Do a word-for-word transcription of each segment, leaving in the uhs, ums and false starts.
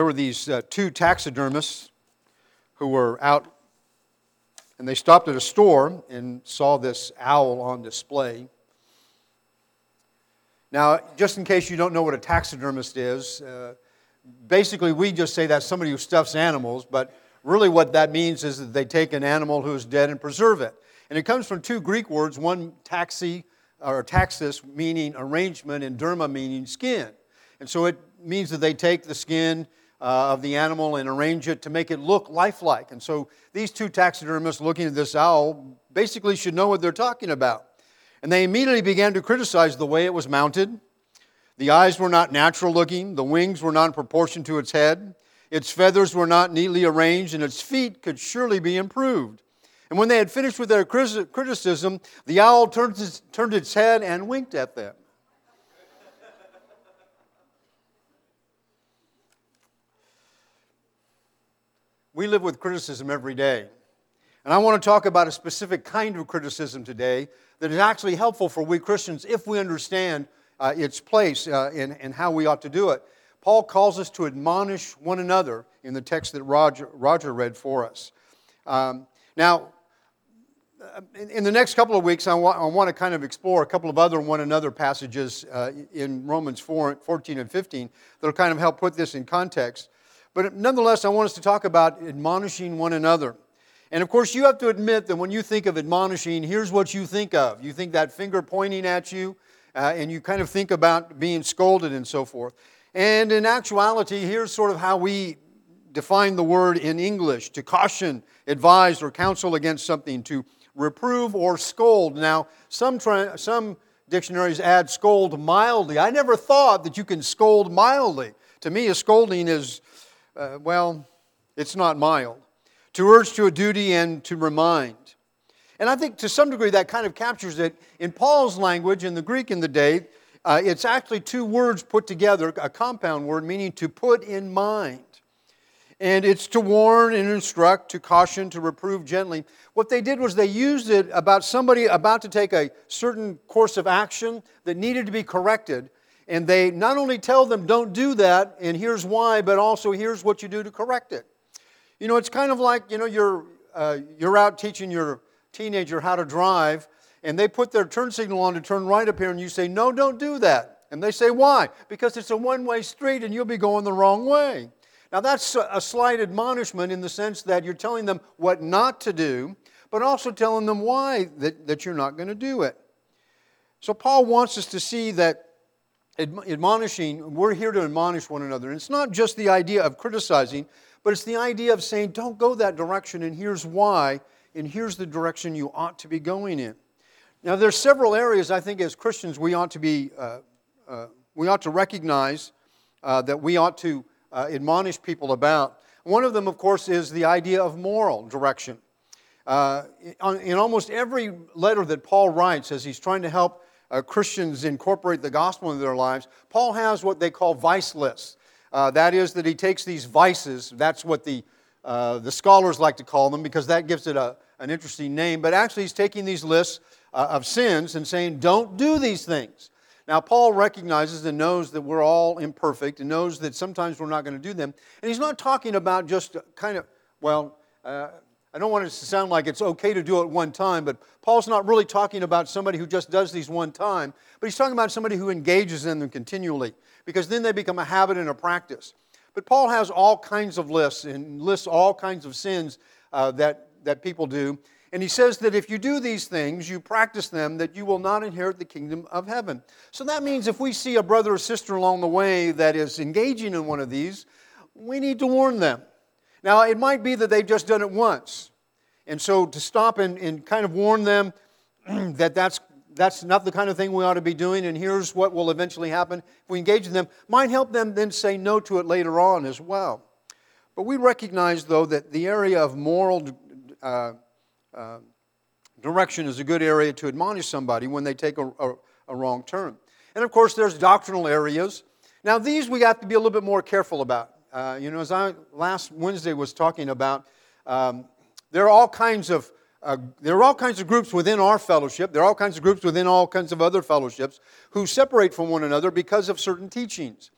There were these uh, two taxidermists who were out, and they stopped at a store and saw this owl on display. Now, just in case you don't know what a taxidermist is, uh, basically we just say that's somebody who stuffs animals, but really what that means is that they take an animal who is dead and preserve it. And it comes from two Greek words, one taxi, or taxis, meaning arrangement, and derma, meaning skin. And so it means that they take the skin uh, of the animal and arrange it to make it look lifelike. And so these two taxidermists looking at this owl basically should know what they're talking about. And they immediately began to criticize the way it was mounted. The eyes were not natural looking, the wings were not in proportion to its head, its feathers were not neatly arranged, and its feet could surely be improved. And when they had finished with their criticism, the owl turned its, turned its head and winked at them. We live with criticism every day. And I want to talk about a specific kind of criticism today that is actually helpful for we Christians if we understand uh, its place uh, in, in how we ought to do it. Paul calls us to admonish one another in the text that Roger, Roger read for us. Um, now, in, in the next couple of weeks, I, wa- I want to kind of explore a couple of other one another passages uh, in Romans four, fourteen and fifteen that will kind of help put this in context. But nonetheless, I want us to talk about admonishing one another. And of course, you have to admit that when you think of admonishing, here's what you think of. You think that finger pointing at you, uh, and you kind of think about being scolded and so forth. And in actuality, here's sort of how we define the word in English: to caution, advise, or counsel against something, to reprove or scold. Now, some tra- some dictionaries add scold mildly. I never thought that you can scold mildly. To me, a scolding is, uh, well, it's not mild. To urge to a duty and to remind. And I think to some degree that kind of captures it. In Paul's language, in the Greek in the day, uh, it's actually two words put together, a compound word, meaning to put in mind. And it's to warn and instruct, to caution, to reprove gently. What they did was they used it about somebody about to take a certain course of action that needed to be corrected. And they not only tell them, don't do that, and here's why, but also here's what you do to correct it. You know, it's kind of like, you know, you're uh, you're out teaching your teenager how to drive, and they put their turn signal on to turn right up here, and you say, no, don't do that. And they say, why? Because it's a one-way street, and you'll be going the wrong way. Now, that's a slight admonishment in the sense that you're telling them what not to do, but also telling them why that, that you're not going to do it. So Paul wants us to see that admonishing, we're here to admonish one another. And it's not just the idea of criticizing, but it's the idea of saying, don't go that direction, and here's why, and here's the direction you ought to be going in. Now, there's several areas I think as Christians we ought to be, uh, uh, we ought to recognize uh, that we ought to uh, admonish people about. One of them, of course, is the idea of moral direction. Uh, in, in almost every letter that Paul writes, as he's trying to help uh, Christians incorporate the gospel into their lives, Paul has what they call vice lists. Uh, that is that he takes these vices, that's what the uh, the scholars like to call them because that gives it a, an interesting name, but actually he's taking these lists uh, of sins and saying, don't do these things. Now, Paul recognizes and knows that we're all imperfect and knows that sometimes we're not going to do them. And he's not talking about just kind of, well, uh, I don't want it to sound like it's okay to do it one time, but Paul's not really talking about somebody who just does these one time, but he's talking about somebody who engages in them continually, because then they become a habit and a practice. But Paul has all kinds of lists and lists all kinds of sins uh, that, that people do. And he says that if you do these things, you practice them, that you will not inherit the kingdom of heaven. So that means if we see a brother or sister along the way that is engaging in one of these, we need to warn them. Now, it might be that they've just done it once. And so to stop and, and kind of warn them that that's, that's not the kind of thing we ought to be doing, and here's what will eventually happen if we engage in them, might help them then say no to it later on as well. But we recognize, though, that the area of moral uh, uh, direction is a good area to admonish somebody when they take a, a, a wrong turn. And, of course, there's doctrinal areas. Now, these we have to be a little bit more careful about. Uh, you know, as I last Wednesday was talking about, um, there are all kinds of uh, there are all kinds of groups within our fellowship. There are all kinds of groups within all kinds of other fellowships who separate from one another because of certain teachings.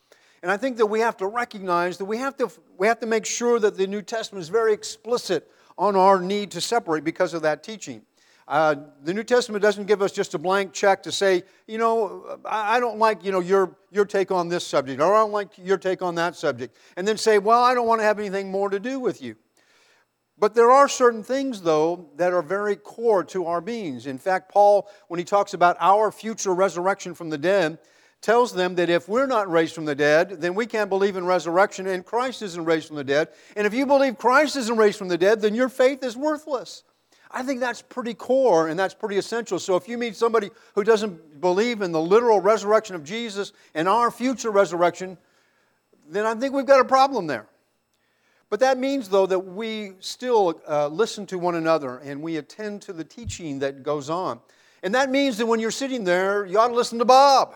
And I think that we have to recognize that we have to, we have to make sure that the New Testament is very explicit on our need to separate because of that teaching. Uh, the New Testament doesn't give us just a blank check to say, you know, I, I don't like, you know, your, your take on this subject, or I don't like your take on that subject, and then say, well, I don't want to have anything more to do with you. But there are certain things, though, that are very core to our beings. In fact, Paul, when he talks about our future resurrection from the dead, tells them that if we're not raised from the dead, then we can't believe in resurrection, and Christ isn't raised from the dead. And if you believe Christ isn't raised from the dead, then your faith is worthless. I think that's pretty core and that's pretty essential. So if you meet somebody who doesn't believe in the literal resurrection of Jesus and our future resurrection, then I think we've got a problem there. But that means, though, that we still uh, listen to one another and we attend to the teaching that goes on. And that means that when you're sitting there, you ought to listen to Bob.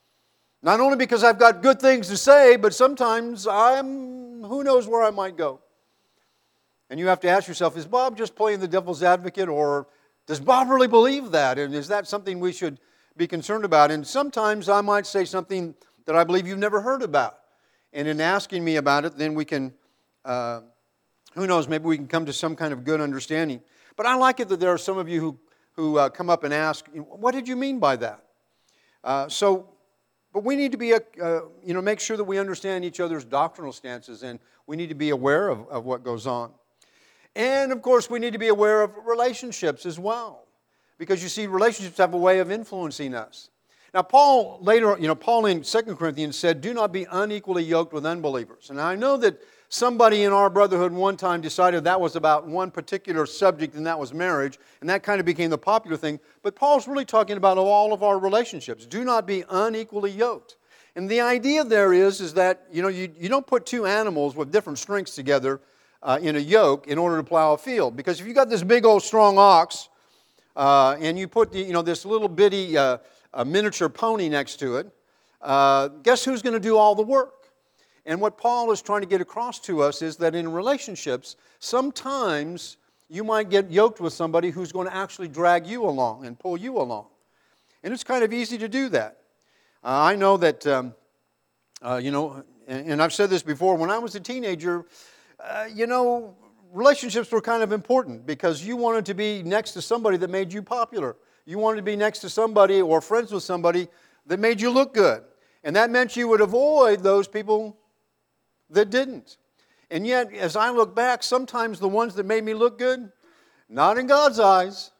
Not only because I've got good things to say, but sometimes I'm, who knows where I might go. And you have to ask yourself, is Bob just playing the devil's advocate, or does Bob really believe that? And is that something we should be concerned about? And sometimes I might say something that I believe you've never heard about. And in asking me about it, then we can, uh, who knows, maybe we can come to some kind of good understanding. But I like it that there are some of you who, who uh, come up and ask, what did you mean by that? Uh, so, but we need to be, a, uh, you know, make sure that we understand each other's doctrinal stances, and we need to be aware of, of what goes on. And, of course, we need to be aware of relationships as well. Because, you see, relationships have a way of influencing us. Now, Paul later, you know, Paul in Second Corinthians said, do not be unequally yoked with unbelievers. And I know that somebody in our brotherhood one time decided that was about one particular subject, and that was marriage. And that kind of became the popular thing. But Paul's really talking about all of our relationships. Do not be unequally yoked. And the idea there is, is that, you know, you, you don't put two animals with different strengths together Uh, in a yoke in order to plow a field. Because if you got this big old strong ox uh, and you put the, you know, this little bitty uh, a miniature pony next to it, uh, guess who's going to do all the work? And what Paul is trying to get across to us is that in relationships, sometimes you might get yoked with somebody who's going to actually drag you along and pull you along. And it's kind of easy to do that. Uh, I know that, um, uh, you know, and, and I've said this before, when I was a teenager, Uh, you know, relationships were kind of important because you wanted to be next to somebody that made you popular. You wanted to be next to somebody or friends with somebody that made you look good. And that meant you would avoid those people that didn't. And yet, as I look back, sometimes the ones that made me look good, not in God's eyes.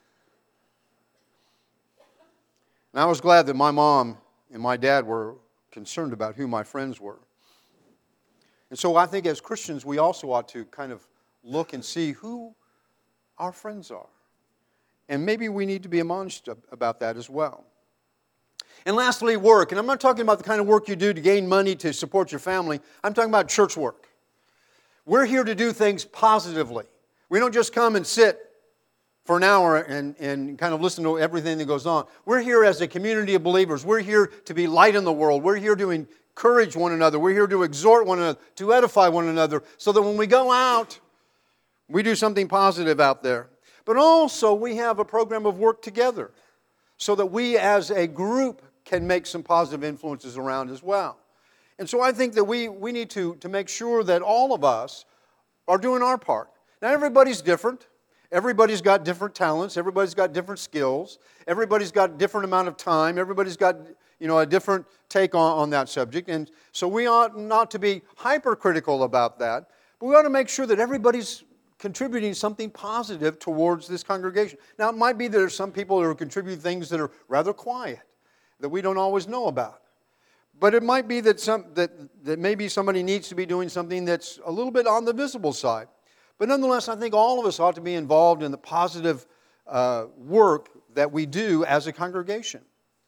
And I was glad that my mom and my dad were concerned about who my friends were. And so I think as Christians, we also ought to kind of look and see who our friends are. And maybe we need to be admonished about that as well. And lastly, work. And I'm not talking about the kind of work you do to gain money to support your family. I'm talking about church work. We're here to do things positively. We don't just come and sit for an hour and, and kind of listen to everything that goes on. We're here as a community of believers. We're here to be light in the world. We're here to encourage one another. We're here to exhort one another, to edify one another, so that when we go out, we do something positive out there. But also, we have a program of work together, so that we as a group can make some positive influences around as well. And so I think that we, we need to, to make sure that all of us are doing our part. Now, everybody's different. Everybody's got different talents. Everybody's got different skills. Everybody's got a different amount of time. Everybody's got, you know, a different take on, on that subject. And so we ought not to be hypercritical about that, but we ought to make sure that everybody's contributing something positive towards this congregation. Now, it might be that there's some people who are contributing things that are rather quiet, that we don't always know about. But it might be that some that, that maybe somebody needs to be doing something that's a little bit on the visible side. But nonetheless, I think all of us ought to be involved in the positive uh, work that we do as a congregation.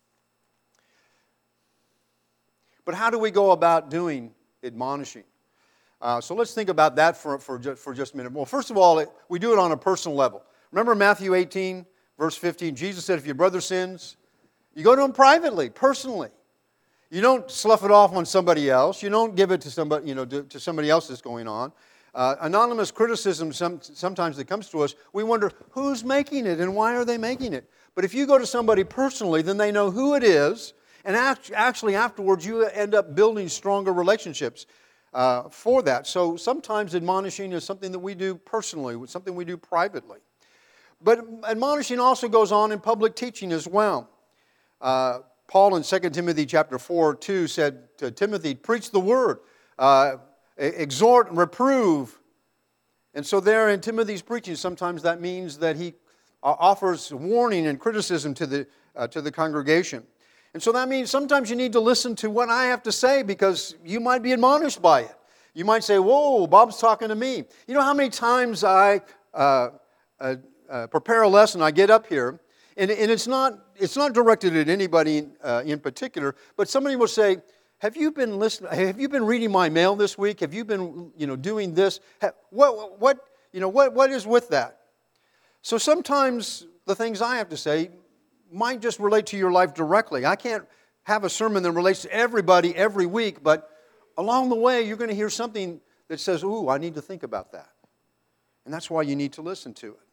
But how do we go about doing admonishing? Uh, so let's think about that for, for, just, for just a minute. Well, first of all, it, we do it on a personal level. Remember Matthew eighteen, verse fifteen? Jesus said, if your brother sins, you go to him privately, personally. You don't slough it off on somebody else. You don't give it to somebody, you know, to, to somebody else that's going on. Uh, anonymous criticism some, sometimes that comes to us, we wonder who's making it and why are they making it. But if you go to somebody personally, then they know who it is, And act- actually, afterwards, you end up building stronger relationships uh, for that. So sometimes admonishing is something that we do personally, something we do privately. But admonishing also goes on in public teaching as well. Uh, Paul in Second Timothy chapter four, two said to Timothy, preach the word, uh, exhort and reprove. And so there in Timothy's preaching, sometimes that means that he uh, offers warning and criticism to the, uh, to the congregation. And so that means sometimes you need to listen to what I have to say because you might be admonished by it. You might say, whoa, Bob's talking to me. You know how many times I uh, uh, uh, prepare a lesson, I get up here, and, and it's not it's not directed at anybody uh, in particular, but somebody will say, have you been listening? Have you been reading my mail this week? Have you been, you know, doing this? What, what, you know, what, what is with that? So sometimes the things I have to say might just relate to your life directly. I can't have a sermon that relates to everybody every week, but along the way you're going to hear something that says, ooh, I need to think about that. And that's why you need to listen to it.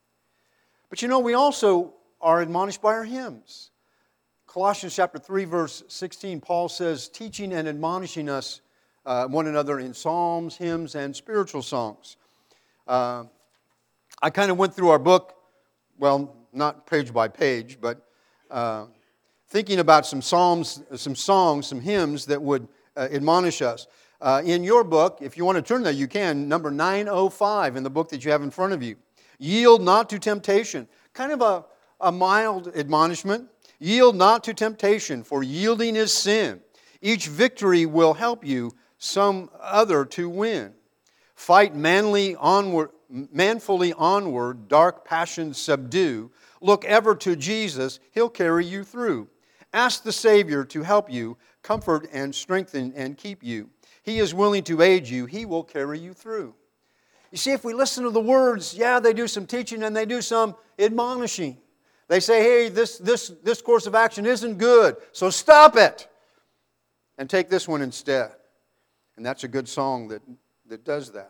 But you know, we also are admonished by our hymns. Colossians chapter three, verse sixteen, Paul says, teaching and admonishing us uh, one another in psalms, hymns, and spiritual songs. Uh, I kind of went through our book, well, not page by page, but uh, thinking about some psalms, some songs, some hymns that would uh, admonish us. Uh, in your book, if you want to turn there, you can, number nine oh five in the book that you have in front of you. Yield not to temptation. Kind of a, a mild admonishment. Yield not to temptation, for yielding is sin. Each victory will help you some other to win. Fight manly onward, manfully onward, dark passions subdue. Look ever to Jesus, He'll carry you through. Ask the Savior to help you, comfort and strengthen and keep you. He is willing to aid you, He will carry you through. You see, if we listen to the words, yeah, they do some teaching and they do some admonishing. They say, hey, this, this, this course of action isn't good, so stop it and take this one instead. And that's a good song that, that does that.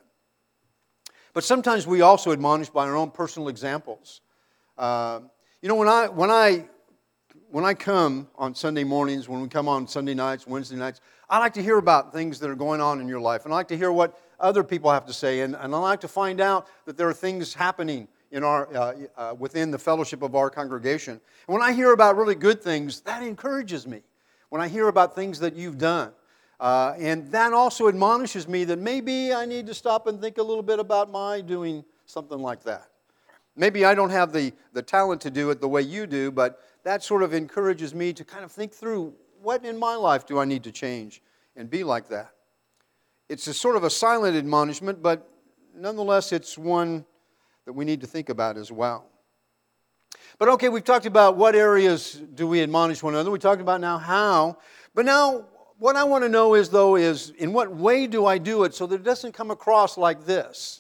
But sometimes we also admonish by our own personal examples. Uh, you know, when I, when, I, when I come on Sunday mornings, when we come on Sunday nights, Wednesday nights, I like to hear about things that are going on in your life. And I like to hear what other people have to say. And, and I like to find out that there are things happening in our, uh, uh, within the fellowship of our congregation. And when I hear about really good things, that encourages me. When I hear about things that you've done. Uh, and that also admonishes me that maybe I need to stop and think a little bit about my doing something like that. Maybe I don't have the, the talent to do it the way you do, but that sort of encourages me to kind of think through what in my life do I need to change and be like that. It's a sort of a silent admonishment, but nonetheless it's one that we need to think about as well. But okay, we've talked about what areas do we admonish one another. We talked about now how. But now what I want to know is, though, is in what way do I do it so that it doesn't come across like this?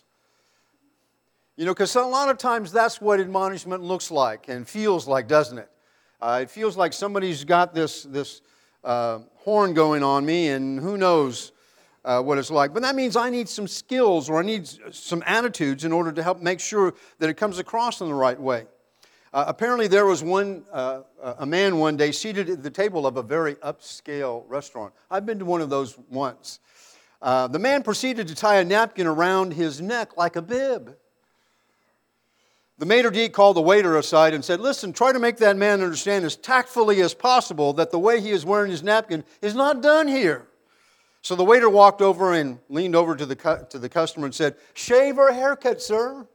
You know, because a lot of times that's what admonishment looks like and feels like, doesn't it? Uh, it feels like somebody's got this, this uh, horn going on me, and who knows uh, what it's like. But that means I need some skills or I need some attitudes in order to help make sure that it comes across in the right way. Uh, apparently there was one uh, a man one day seated at the table of a very upscale restaurant. I've been to one of those once. Uh, the man proceeded to tie a napkin around his neck like a bib. The maitre d' called the waiter aside and said, listen, try to make that man understand as tactfully as possible that the way he is wearing his napkin is not done here. So the waiter walked over and leaned over to the, cu- to the customer and said, shave or haircut, sir?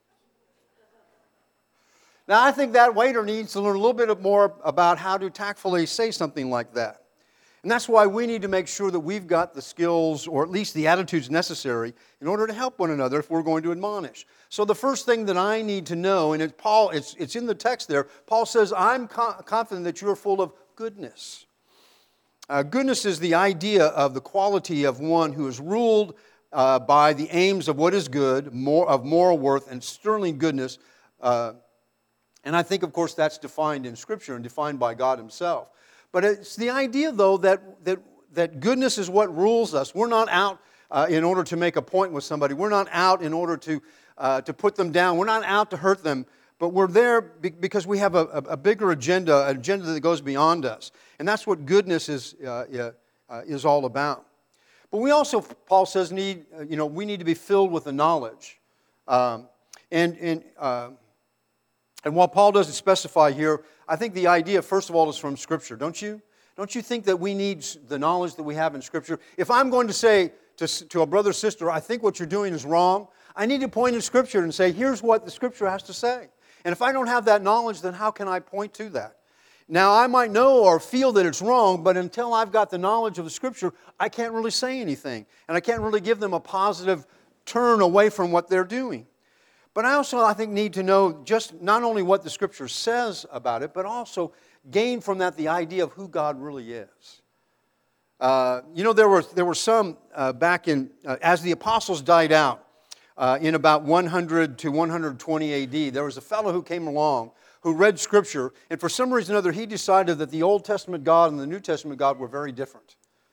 Now, I think that waiter needs to learn a little bit more about how to tactfully say something like that. And that's why we need to make sure that we've got the skills or at least the attitudes necessary in order to help one another if we're going to admonish. So the first thing that I need to know, and it's Paul, it's, it's in the text there, Paul says, I'm co- confident that you are full of goodness. Uh, goodness is the idea of the quality of one who is ruled uh, by the aims of what is good, more of moral worth and sterling goodness. Uh, and I think, of course, that's defined in Scripture and defined by God Himself. But it's the idea, though, that, that, that goodness is what rules us. We're not out uh, in order to make a point with somebody. We're not out in order to, uh, to put them down. We're not out to hurt them. but we're there because we have a, a bigger agenda, an agenda that goes beyond us. And that's what goodness is, uh, uh, is all about. But we also, Paul says, need, uh, you know, we need to be filled with the knowledge. Um, and, and, uh, and while Paul doesn't specify here, I think the idea, first of all, is from Scripture, don't you? Don't you think that we need the knowledge that we have in Scripture? If I'm going to say to, to a brother or sister, I think what you're doing is wrong, I need to point in Scripture and say, here's what the Scripture has to say. And if I don't have that knowledge, then how can I point to that? Now, I might know or feel that it's wrong, but until I've got the knowledge of the Scripture, I can't really say anything. And I can't really give them a positive turn away from what they're doing. But I also, I think, need to know just not only what the Scripture says about it, but also gain from that the idea of who God really is. Uh, you know, there were, there were some uh, back in, uh, as the apostles died out, uh, in about one hundred to one twenty A D, there was a fellow who came along who read Scripture, and for some reason or other, he decided that the Old Testament God and the New Testament God were very different.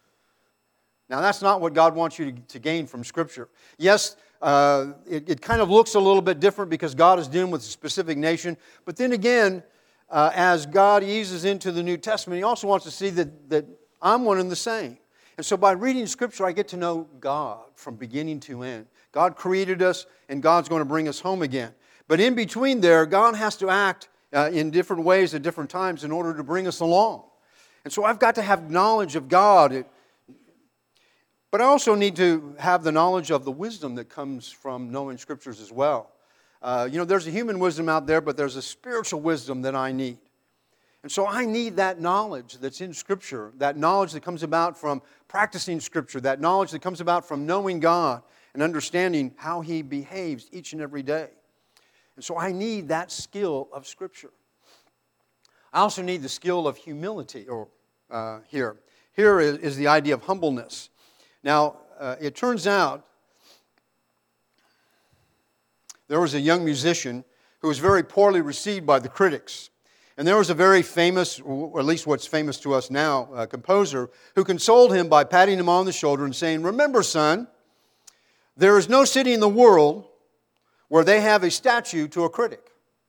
Now, that's not what God wants you to, to gain from Scripture. Yes, uh, it, it kind of looks a little bit different because God is dealing with a specific nation, but then again, uh, as God eases into the New Testament, He also wants to see that, that I'm one and the same. And so by reading Scripture, I get to know God from beginning to end. God created us, and God's going to bring us home again. But in between there, God has to act uh, in different ways at different times in order to bring us along. And so I've got to have knowledge of God. But I also need to have the knowledge of the wisdom that comes from knowing Scriptures as well. Uh, you know, there's a human wisdom out there, but there's a spiritual wisdom that I need. And so I need that knowledge that's in Scripture, that knowledge that comes about from practicing Scripture, that knowledge that comes about from knowing God and understanding how He behaves each and every day. And so I need that skill of Scripture. I also need the skill of humility or uh, here. Here is, is the idea of humbleness. Now, uh, it turns out there was a young musician who was very poorly received by the critics. And there was a very famous, or at least what's famous to us now, uh, composer, who consoled him by patting him on the shoulder and saying, "Remember, son, there is no city in the world where they have a statue to a critic.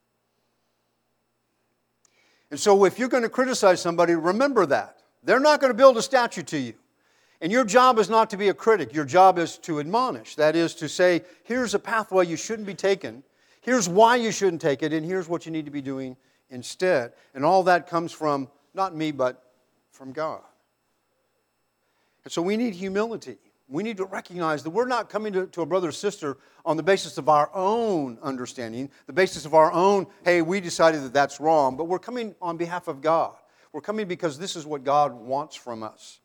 And so if you're going to criticize somebody, remember that. They're not going to build a statue to you. And your job is not to be a critic. Your job is to admonish. That is to say, here's a pathway you shouldn't be taking. Here's why you shouldn't take it. And here's what you need to be doing instead." And all that comes from, not me, but from God. And so we need humility. We need to recognize that we're not coming to, to a brother or sister on the basis of our own understanding, the basis of our own, hey, we decided that that's wrong, but we're coming on behalf of God. We're coming because this is what God wants from us.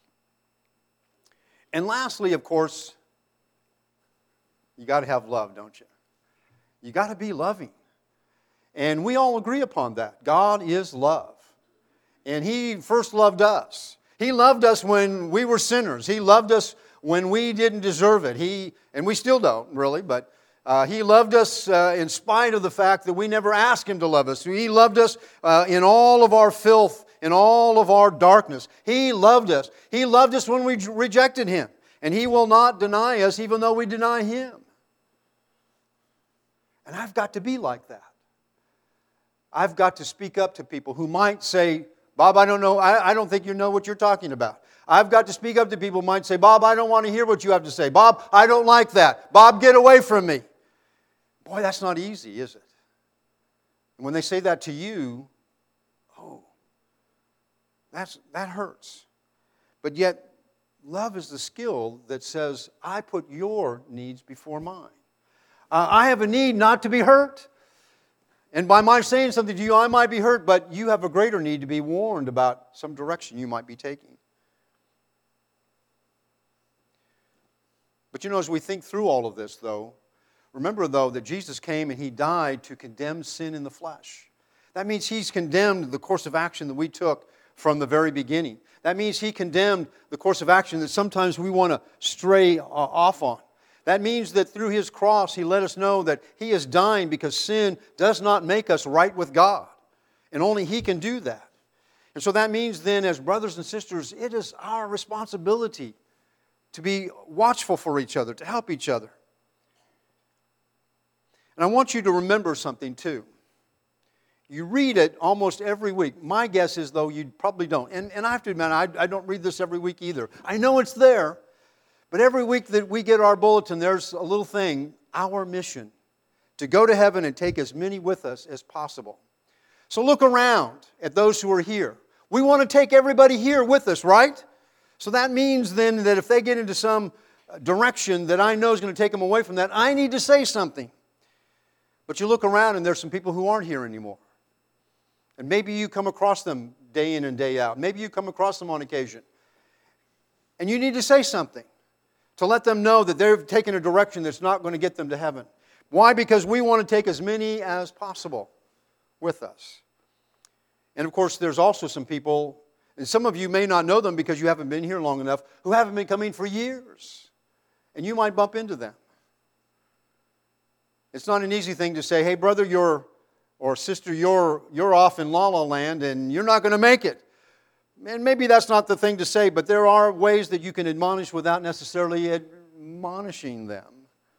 And lastly, of course, you got to have love, don't you? You got to be loving. And we all agree upon that. God is love. And He first loved us. He loved us when we were sinners. He loved us when we didn't deserve it. He, and we still don't, really, but uh, He loved us uh, in spite of the fact that we never asked Him to love us. He loved us uh, in all of our filth, in all of our darkness. He loved us. He loved us when we rejected Him. And He will not deny us even though we deny Him. And I've got to be like that. I've got to speak up to people who might say, "Bob, I don't know, I, I don't think you know what you're talking about." I've got to speak up to people who might say, "Bob, I don't want to hear what you have to say. Bob, I don't like that. Bob, get away from me." Boy, that's not easy, is it? And when they say that to you, oh, that's, that hurts. But yet, love is the skill that says, I put your needs before mine. Uh, I have a need not to be hurt. And by my saying something to you, I might be hurt, but you have a greater need to be warned about some direction you might be taking. But you know, as we think through all of this, though, remember, though, that Jesus came and He died to condemn sin in the flesh. That means He's condemned the course of action that we took from the very beginning. That means He condemned the course of action that sometimes we want to stray off on. That means that through His cross, He let us know that He is dying because sin does not make us right with God. And only He can do that. And so that means then, as brothers and sisters, it is our responsibility to be watchful for each other, to help each other. And I want you to remember something too. You read it almost every week. My guess is, though, you probably don't. And, and I have to admit, I, I don't read this every week either. I know it's there, but every week that we get our bulletin, there's a little thing, our mission, to go to heaven and take as many with us as possible. So look around at those who are here. We want to take everybody here with us, right? So that means then that if they get into some direction that I know is going to take them away from that, I need to say something. But you look around and there's some people who aren't here anymore. And maybe you come across them day in and day out. Maybe you come across them on occasion. And you need to say something to let them know that they're taking a direction that's not going to get them to heaven. Why? Because we want to take as many as possible with us. And of course, there's also some people, and some of you may not know them because you haven't been here long enough, who haven't been coming for years. And you might bump into them. It's not an easy thing to say, hey, brother, you're or sister, you're, you're off in La La Land and you're not going to make it. And maybe that's not the thing to say, but there are ways that you can admonish without necessarily admonishing them.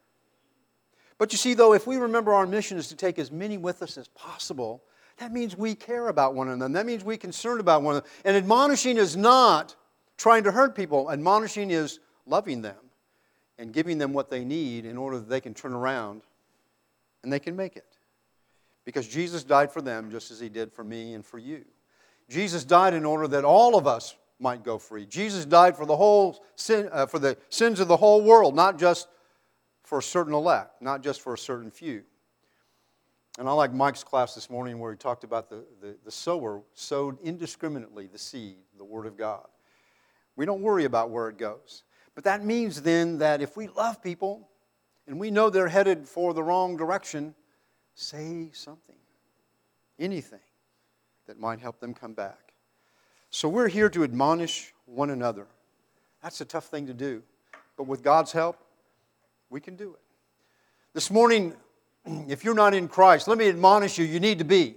But you see, though, if we remember our mission is to take as many with us as possible, that means we care about one another. That means we're concerned about one another. And admonishing is not trying to hurt people. Admonishing is loving them and giving them what they need in order that they can turn around and they can make it. Because Jesus died for them just as He did for me and for you. Jesus died in order that all of us might go free. Jesus died for the whole sin, uh, for the sins of the whole world, not just for a certain elect, not just for a certain few. And I like Mike's class this morning where he talked about the, the, the sower sowed indiscriminately the seed, the Word of God. We don't worry about where it goes. But that means then that if we love people and we know they're headed for the wrong direction, say something, anything that might help them come back. So we're here to admonish one another. That's a tough thing to do. But with God's help, we can do it. This morning, if you're not in Christ, let me admonish you, you need to be.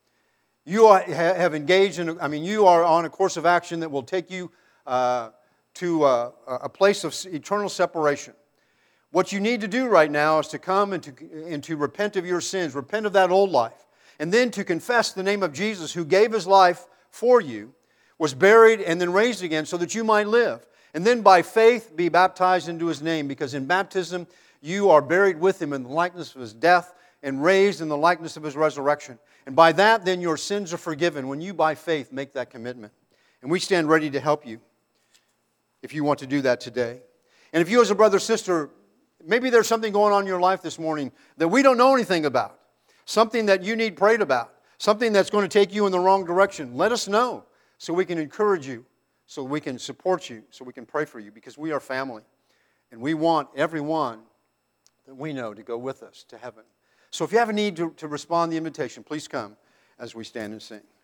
You are, have engaged in, I mean, you are on a course of action that will take you uh, to uh, a place of eternal separation. What you need to do right now is to come and to, and to repent of your sins, repent of that old life, and then to confess the name of Jesus who gave His life for you, was buried and then raised again so that you might live. And then by faith be baptized into His name, because in baptism you are buried with Him in the likeness of His death and raised in the likeness of His resurrection. And by that then your sins are forgiven when you by faith make that commitment. And we stand ready to help you if you want to do that today. And if you as a brother or sister, maybe there's something going on in your life this morning that we don't know anything about. Something that you need prayed about. Something that's going to take you in the wrong direction. Let us know so we can encourage you, so we can support you, so we can pray for you, because we are family. And we want everyone that we know to go with us to heaven. So if you have a need to, to respond to the invitation, please come as we stand and sing.